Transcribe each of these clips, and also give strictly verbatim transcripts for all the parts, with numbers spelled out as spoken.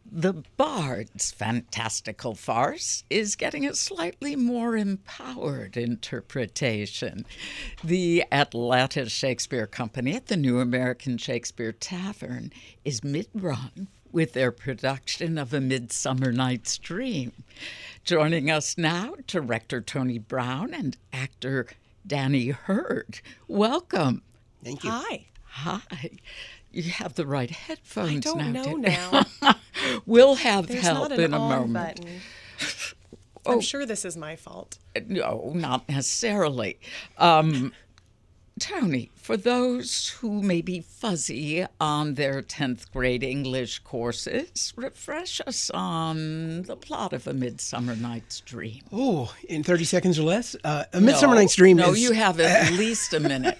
The Bard's fantastical farce is getting a slightly more empowered interpretation. The Atlanta Shakespeare Company at the New American Shakespeare Tavern is mid-run with their production of A Midsummer Night's Dream. Joining us now, director Tony Brown and actor Danny Hurd. Welcome. Thank you. Hi. Hi. You have the right headphones now. I don't now, know now. We'll have There's help not an in a on moment. Button. Oh. I'm sure this is my fault. No, not necessarily. Um, Tony, for those who may be fuzzy on their tenth grade English courses, refresh us on the plot of A Midsummer Night's Dream. Oh, in thirty seconds or less? Uh, A Midsummer no, Night's Dream no, is... No, you have at least a minute.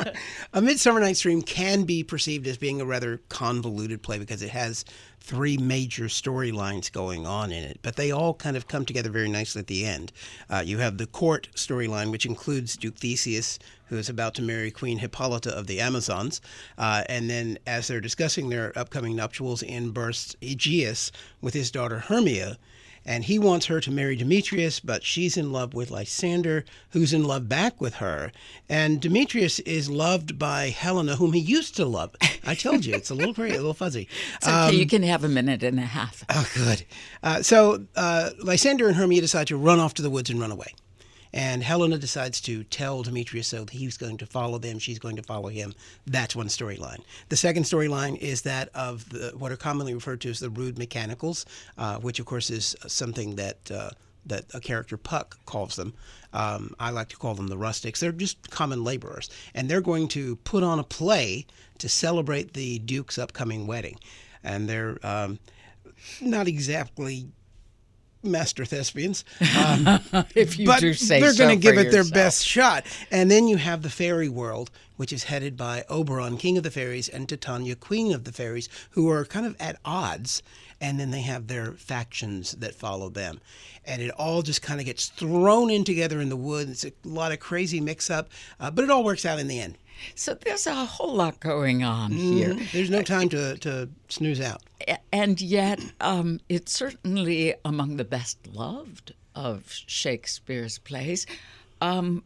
A Midsummer Night's Dream can be perceived as being a rather convoluted play because it has three major storylines going on in it, but they all kind of come together very nicely at the end. Uh, you have the court storyline, which includes Duke Theseus, who is about to marry Queen Hippolyta of the Amazons, uh, and then as they're discussing their upcoming nuptials, in bursts Aegeus with his daughter Hermia, and he wants her to marry Demetrius, but she's in love with Lysander, who's in love back with her. And Demetrius is loved by Helena, whom he used to love. I told you, it's a little pretty, a little fuzzy. It's okay, um, you can have a minute and a half. Oh, good. Uh, so uh, Lysander and Hermia decide to run off to the woods and run away. And Helena decides to tell Demetrius so that he's going to follow them, she's going to follow him. That's one storyline. The second storyline is that of the, what are commonly referred to as the rude mechanicals, uh, which of course is something that uh, that a character Puck calls them. Um, I like to call them the rustics. They're just common laborers. And they're going to put on a play to celebrate the Duke's upcoming wedding. And they're um, not exactly master thespians, um, if you but do say they're so going to give it yourself. their best shot. And then you have the fairy world, which is headed by Oberon, king of the fairies, and Titania, queen of the fairies, who are kind of at odds. And then they have their factions that follow them. And it all just kind of gets thrown in together in the woods. It's a lot of crazy mix-up, uh, but it all works out in the end. So there's a whole lot going on here. Mm, there's no time to, to snooze out. And yet, um, it's certainly among the best loved of Shakespeare's plays. Um,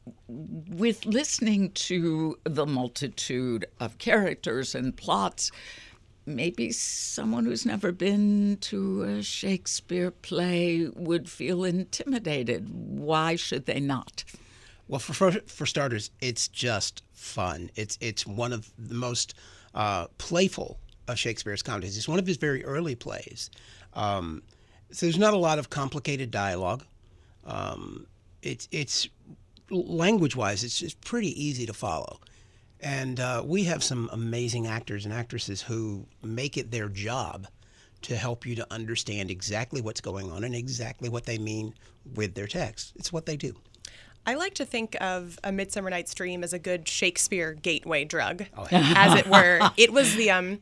with listening to the multitude of characters and plots, maybe someone who's never been to a Shakespeare play would feel intimidated. Why should they not? Well, for, for for starters, it's just fun. It's it's one of the most uh, playful of Shakespeare's comedies. It's one of his very early plays. Um, so there's not a lot of complicated dialogue. Um, it's it's language-wise, it's just pretty easy to follow. And uh, we have some amazing actors and actresses who make it their job to help you to understand exactly what's going on and exactly what they mean with their text. It's what they do. I like to think of A Midsummer Night's Dream as a good Shakespeare gateway drug, Oh, as it were. It was the, um,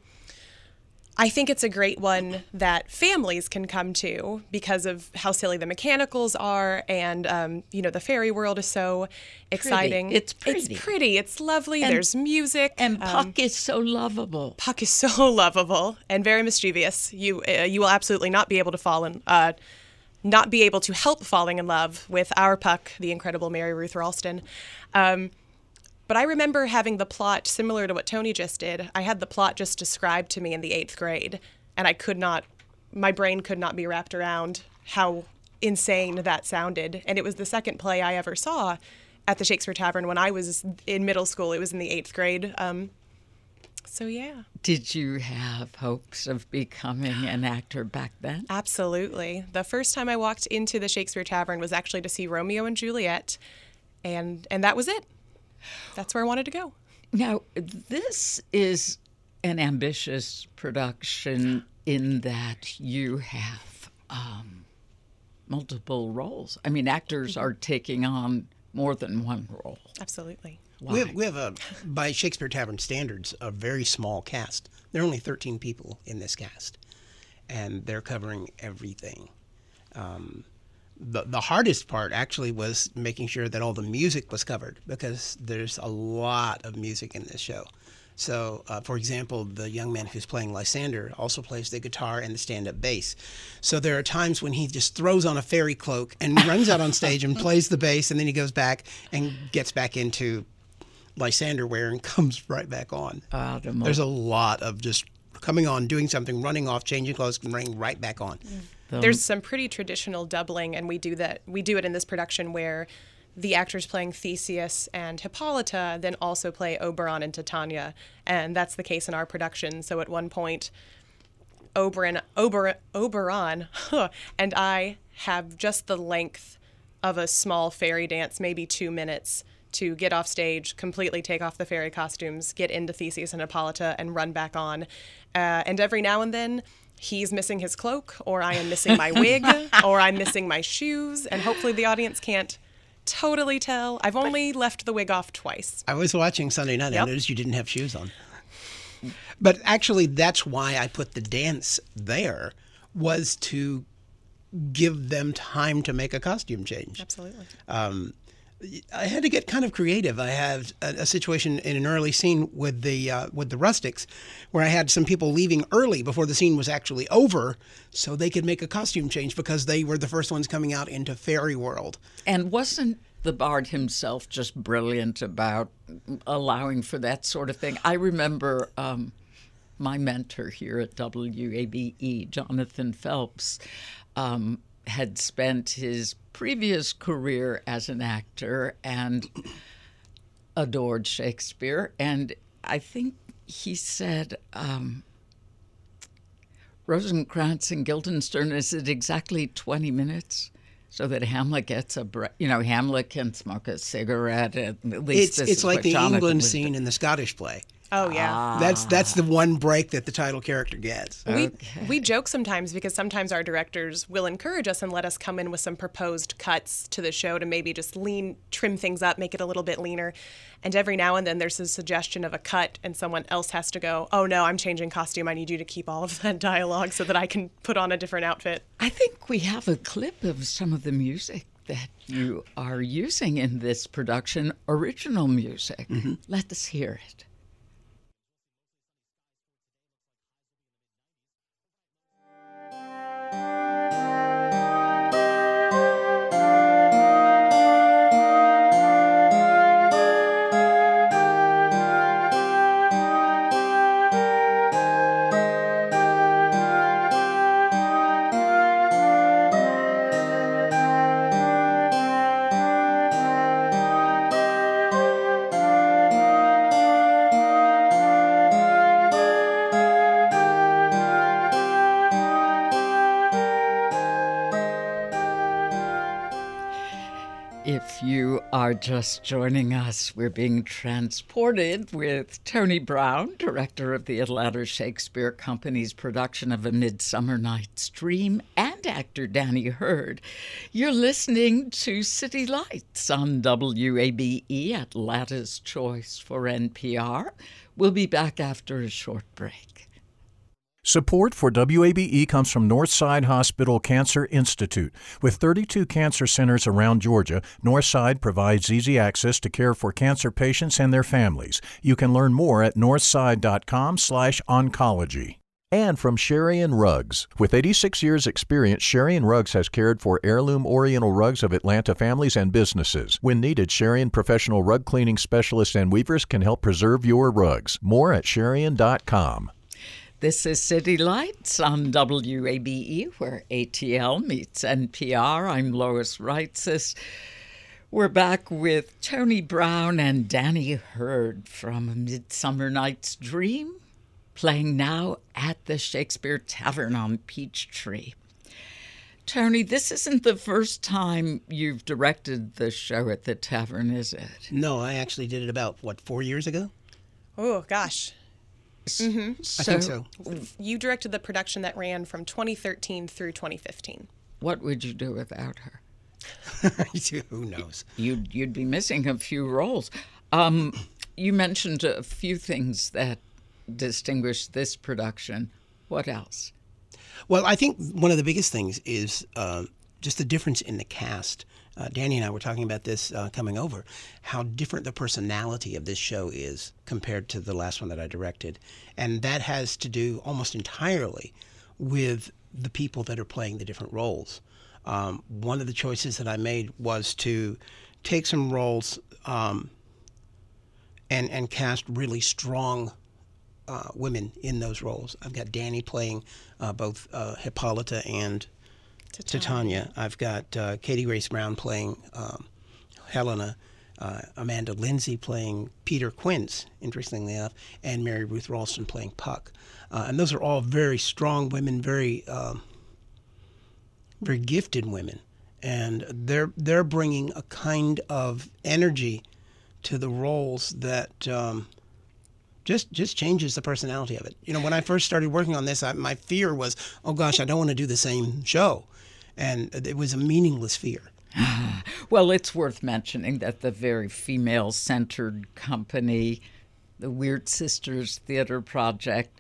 I think it's a great one that families can come to because of how silly the mechanicals are, and, um, you know, the fairy world is so exciting. Pretty. It's pretty. It's pretty. It's lovely. And, There's music. And Puck um, is so lovable. Puck is so lovable and very mischievous. You, uh, you will absolutely not be able to fall in, uh, not be able to help falling in love with our Puck, the incredible Mary Ruth Ralston. Um, but I remember having the plot similar to what Tony just did. I had the plot just described to me in the eighth grade, and I could not, my brain could not be wrapped around how insane that sounded. And it was the second play I ever saw at the Shakespeare Tavern when I was in middle school. It was in the eighth grade. Um, So, yeah. Did you have hopes of becoming an actor back then? Absolutely. The first time I walked into the Shakespeare Tavern was actually to see Romeo and Juliet, and and that was it. That's where I wanted to go. Now, this is an ambitious production in that you have um, multiple roles. I mean, actors are taking on more than one role. Absolutely. Why? We have, we have a, by Shakespeare Tavern standards, a very small cast. There are only thirteen people in this cast, and they're covering everything. Um, the the hardest part actually was making sure that all the music was covered, because there's a lot of music in this show. So, uh, for example, the young man who's playing Lysander also plays the guitar and the stand-up bass. So there are times when he just throws on a fairy cloak and runs out on stage and plays the bass, and then he goes back and gets back into Lysander wear and comes right back on. Uh, the There's a lot of just coming on, doing something, running off, changing clothes, and running right back on. the- There's some pretty traditional doubling, and we do that. We do it in this production where the actors playing Theseus and Hippolyta then also play Oberon and Titania, and that's the case in our production. So at one point, Oberon, Ober, Oberon huh, and I have just the length of a small fairy dance, maybe two minutes, to get off stage, completely take off the fairy costumes, get into Theseus and Hippolyta, and run back on. Uh, and every now and then, he's missing his cloak, or I am missing my wig, or I'm missing my shoes, and hopefully the audience can't totally tell. I've only left the wig off twice. I was watching Sunday night. Yep. I noticed you didn't have shoes on. But actually, that's why I put the dance there, was to give them time to make a costume change. Absolutely. Um, I had to get kind of creative. I had a, a situation in an early scene with the uh, with the rustics, where I had some people leaving early before the scene was actually over, so they could make a costume change because they were the first ones coming out into fairy world. And wasn't the bard himself just brilliant about allowing for that sort of thing? I remember um, my mentor here at W A B E, Jonathan Phelps, um, had spent his previous career as an actor and adored Shakespeare. And I think he said, um, Rosencrantz and Guildenstern, is it exactly twenty minutes? So that Hamlet gets a, bre- you know, Hamlet can smoke a cigarette. At least It's this it's is like what the Jonathan England was scene doing. in the Scottish play. Oh, yeah. That's that's the one break that the title character gets. We, Okay. we joke sometimes because sometimes our directors will encourage us and let us come in with some proposed cuts to the show to maybe just lean, trim things up, make it a little bit leaner. And every now and then there's a suggestion of a cut and someone else has to go, oh no, I'm changing costume. I need you to keep all of that dialogue so that I can put on a different outfit. I think we have a clip of some of the music that you are using in this production, original music. Mm-hmm. Let us hear it. If you are just joining us, we're being transported with Tony Brown, director of the Atlanta Shakespeare Company's production of A Midsummer Night's Dream, and actor Danny Hurd. You're listening to City Lights on W A B E, Atlanta's Choice for N P R. We'll be back after a short break. Support for W A B E comes from Northside Hospital Cancer Institute. With thirty-two cancer centers around Georgia, Northside provides easy access to care for cancer patients and their families. You can learn more at northside.com slash oncology. And from Sherian Rugs. With eighty-six years experience, Sherian Rugs has cared for heirloom Oriental rugs of Atlanta families and businesses. When needed, Sherian professional rug cleaning specialists and weavers can help preserve your rugs. More at sherian dot com. This is City Lights on W A B E, where A T L meets N P R. I'm Lois Reitzes. We're back with Tony Brown and Danny Hurd from A Midsummer Night's Dream, playing now at the Shakespeare Tavern on Peachtree. Tony, this isn't the first time you've directed the show at the Tavern, is it? No, I actually did it about, what, four years ago? Oh, gosh. I think so. You directed the production that ran from twenty thirteen through twenty fifteen. What would you do without her? Who knows? You'd, you'd be missing a few roles. Um, you mentioned a few things that distinguish this production. What else? Well, I think one of the biggest things is uh, just the difference in the cast. Uh, Danny and I were talking about this uh, coming over, how different the personality of this show is compared to the last one that I directed. And that has to do almost entirely with the people that are playing the different roles. Um, one of the choices that I made was to take some roles um, and, and cast really strong uh, women in those roles. I've got Danny playing uh, both uh, Hippolyta and Titania. I've got uh, Katie Grace Brown playing um, Helena, uh, Amanda Lindsay playing Peter Quince, interestingly enough, and Mary Ruth Ralston playing Puck. Uh, and those are all very strong women, very um, very gifted women, and they're they're bringing a kind of energy to the roles that um, just just changes the personality of it. You know, when I first started working on this, I, my fear was, oh gosh, I don't want to do the same show. And it was a meaningless fear. Well, it's worth mentioning that the very female-centered company, the Weird Sisters Theater Project,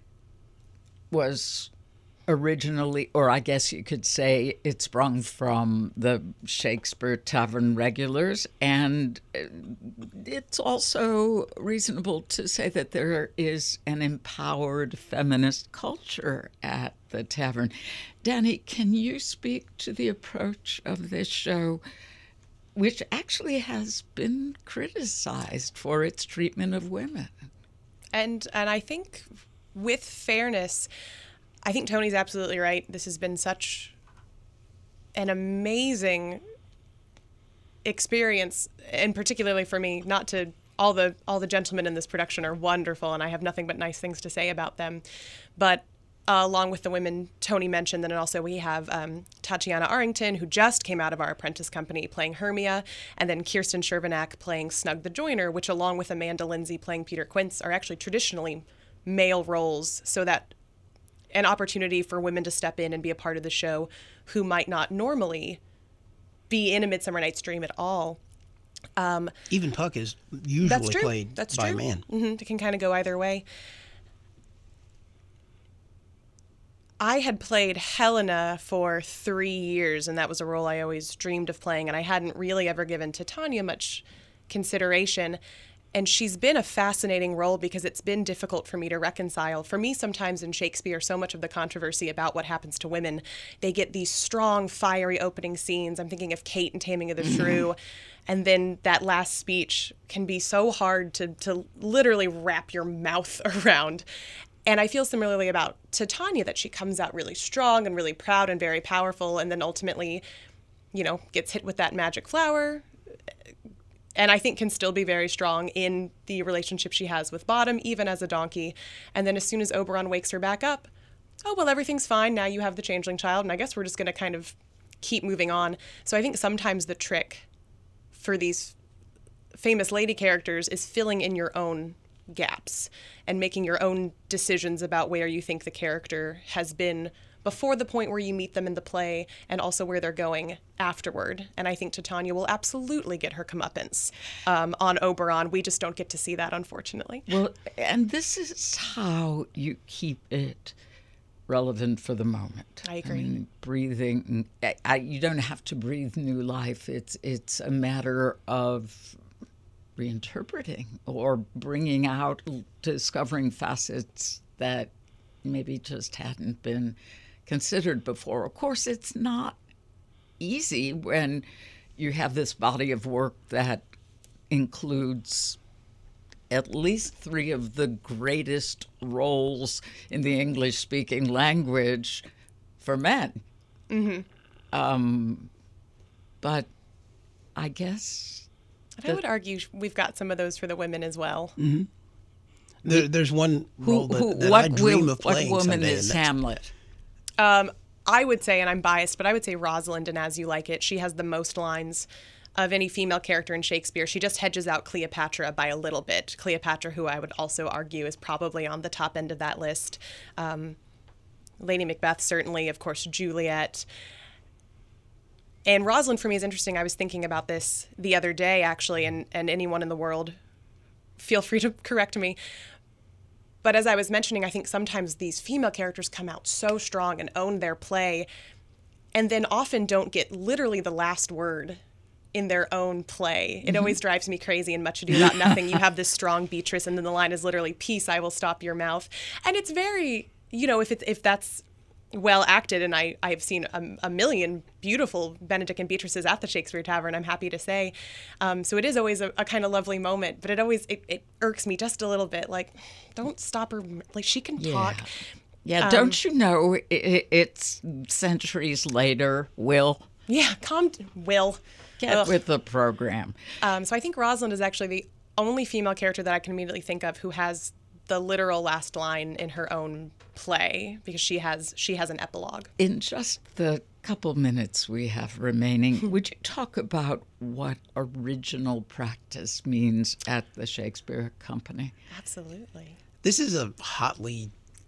was originally, or I guess you could say it sprung from the Shakespeare Tavern regulars, and it's also reasonable to say that there is an empowered feminist culture at the Tavern. Danny, can you speak to the approach of this show, which actually has been criticized for its treatment of women? And and I think with fairness, I think Tony's absolutely right. This has been such an amazing experience, and particularly for me, not to all the all the gentlemen in this production are wonderful, and I have nothing but nice things to say about them. But uh, along with the women Tony mentioned, then also we have um, Tatiana Arrington, who just came out of our apprentice company playing Hermia, and then Kirsten Shervanack playing Snug the Joiner, which along with Amanda Lindsay playing Peter Quince are actually traditionally male roles, so that an opportunity for women to step in and be a part of the show who might not normally be in A Midsummer Night's Dream at all. Um, Even Puck is usually that's true. played that's by true. a man. Mm-hmm. It can kind of go either way. I had played Helena for three years, and that was a role I always dreamed of playing, and I hadn't really ever given Titania much consideration. And she's been a fascinating role because it's been difficult for me to reconcile. For me, sometimes in Shakespeare, so much of the controversy about what happens to women, they get these strong, fiery opening scenes. I'm thinking of Kate in Taming of the Shrew. And then that last speech can be so hard to, to literally wrap your mouth around. And I feel similarly about Titania, that she comes out really strong and really proud and very powerful, and then ultimately, you know, gets hit with that magic flower. And I think can still be very strong in the relationship she has with Bottom, even as a donkey. And then as soon as Oberon wakes her back up, oh, well, everything's fine. Now you have the changeling child, and I guess we're just going to kind of keep moving on. So I think sometimes the trick for these famous lady characters is filling in your own gaps and making your own decisions about where you think the character has been before the point where you meet them in the play, and also where they're going afterward. And I think Titania will absolutely get her comeuppance um, on Oberon. We just don't get to see that, unfortunately. Well, and this is how you keep it relevant for the moment. I agree. I mean, breathing, I, I, you don't have to breathe new life. It's, it's a matter of reinterpreting or bringing out, discovering facets that maybe just hadn't been considered before. Of course, it's not easy when you have this body of work that includes at least three of the greatest roles in the English-speaking language for men. Mm-hmm. Um, but I guess... And I would argue we've got some of those for the women as well. Mm-hmm. There, there's one role who, that, who, that what I dream will, of playing What woman someday, is and that's- Hamlet? Um, I would say, and I'm biased, but I would say Rosalind in As You Like It. She has the most lines of any female character in Shakespeare. She just hedges out Cleopatra by a little bit. Cleopatra, who I would also argue is probably on the top end of that list. Um, Lady Macbeth, certainly, of course, Juliet. And Rosalind, for me, is interesting. I was thinking about this the other day, actually, and, and anyone in the world, feel free to correct me. But as I was mentioning, I think sometimes these female characters come out so strong and own their play, and then often don't get literally the last word in their own play. It mm-hmm. always drives me crazy in Much Ado About Nothing. You have this strong Beatrice, and then the line is literally, "Peace, I will stop your mouth." And it's very, you know, if it's, if that's well acted, and I, I've seen a, a million beautiful Benedick and Beatrices at the Shakespeare Tavern, I'm happy to say. Um, so it is always a, a kind of lovely moment, but it always, it, it irks me just a little bit. Like, don't stop her. Like, she can yeah. talk. Yeah, Um, don't you know it, it's centuries later, Will? Yeah, calm, d- Will. Get Ugh. with the program. Um, so I think Rosalind is actually the only female character that I can immediately think of who has the literal last line in her own play, because she has she has an epilogue. In just the couple minutes we have remaining, would you talk about what original practice means at the Shakespeare Company? Absolutely. This is a hotly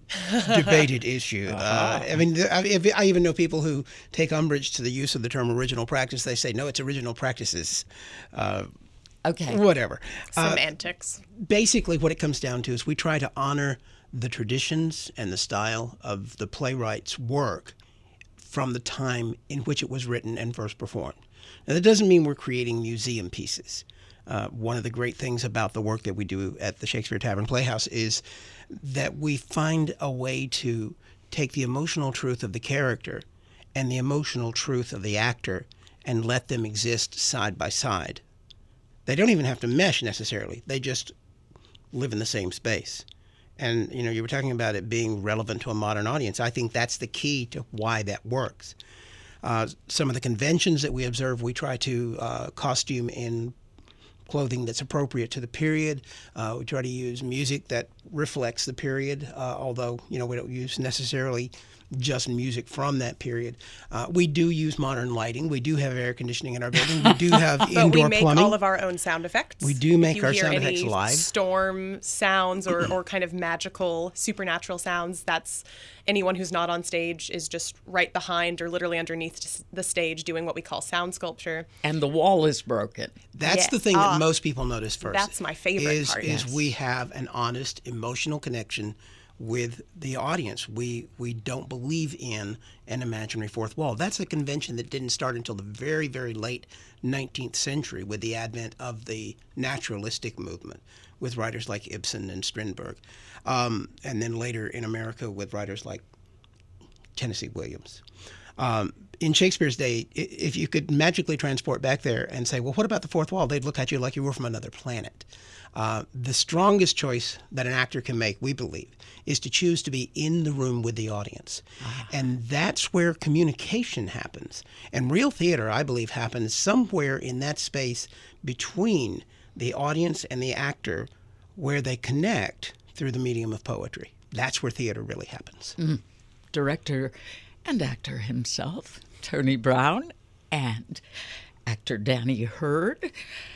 debated issue. Uh, I mean, I, I even know people who take umbrage to the use of the term original practice. They say, no, it's original practices. Uh, okay. Whatever. Semantics. Uh, basically, what it comes down to is we try to honor the traditions and the style of the playwright's work from the time in which it was written and first performed. Now, that doesn't mean we're creating museum pieces. Uh, one of the great things about the work that we do at the Shakespeare Tavern Playhouse is that we find a way to take the emotional truth of the character and the emotional truth of the actor and let them exist side by side. They don't even have to mesh necessarily. They just live in the same space. And, you know, you were talking about it being relevant to a modern audience. I think that's the key to why that works. Uh, some of the conventions that we observe, we try to uh, costume in clothing that's appropriate to the period. Uh, we try to use music that reflects the period, uh, although, you know, we don't use necessarily just music from that period. Uh, we do use modern lighting. We do have air conditioning in our building. We do have but indoor we make plumbing. all of our own sound effects. We do make if you our hear sound any effects live. Storm sounds or, or kind of magical, supernatural sounds, that's anyone who's not on stage is just right behind or literally underneath the stage doing what we call sound sculpture. And the wall is broken. That's Yes. the thing Ah, that most people notice first. that's my favorite is, part. Is Yes. we have an honest emotional connection with the audience. We we don't believe in an imaginary fourth wall. That's a convention that didn't start until the very, very late nineteenth century with the advent of the naturalistic movement with writers like Ibsen and Strindberg. Um, and then later in America with writers like Tennessee Williams. Um, in Shakespeare's day, i- if you could magically transport back there and say, well, what about the fourth wall? They'd look at you like you were from another planet. Uh, the strongest choice that an actor can make, we believe, is to choose to be in the room with the audience. Ah. And that's where communication happens. And real theater, I believe, happens somewhere in that space between the audience and the actor where they connect through the medium of poetry. That's where theater really happens. Mm. Director and actor himself, Tony Brown, and actor Danny Hurd.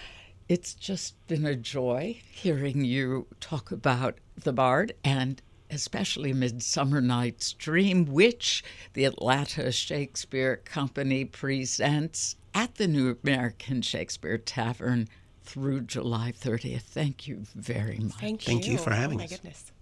It's just been a joy hearing you talk about The Bard and especially Midsummer Night's Dream, which the Atlanta Shakespeare Company presents at the New American Shakespeare Tavern through July thirtieth. Thank you very much. Thank you. Thank you for having oh, my us. goodness.